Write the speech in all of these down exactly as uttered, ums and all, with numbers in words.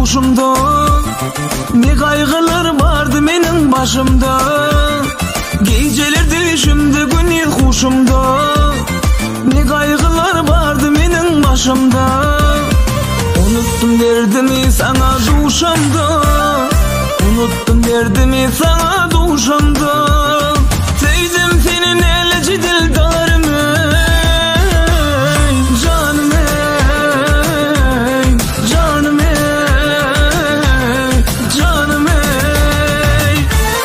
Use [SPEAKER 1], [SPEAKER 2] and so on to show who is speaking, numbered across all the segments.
[SPEAKER 1] huşumda, ne kaygılar vardı benim başımda. Geceler düşümde günü huşumda, ne kaygılar vardı benim başımda. Unuttum derdimi sana duşamda, unuttum derdimi sana duşamda. Sevdim senin elci dildarımı, canım ey, canım ey, canım ey.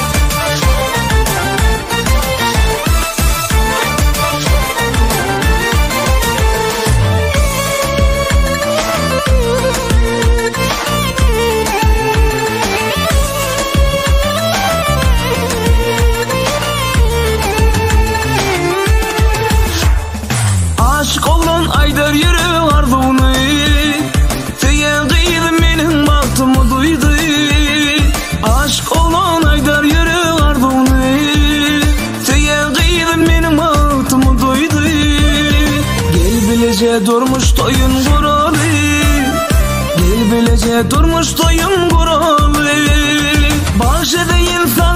[SPEAKER 1] Aşık olan Aydar yürü ardını, seyen kıydım benim baktımı duydu. Aşık olan Aydar yürü ardını, seyen kıydım benim baktımı duydu. Gel bilece durmuş toyun kuralı, gel bilece durmuş toyun kuralı. Bahçede insan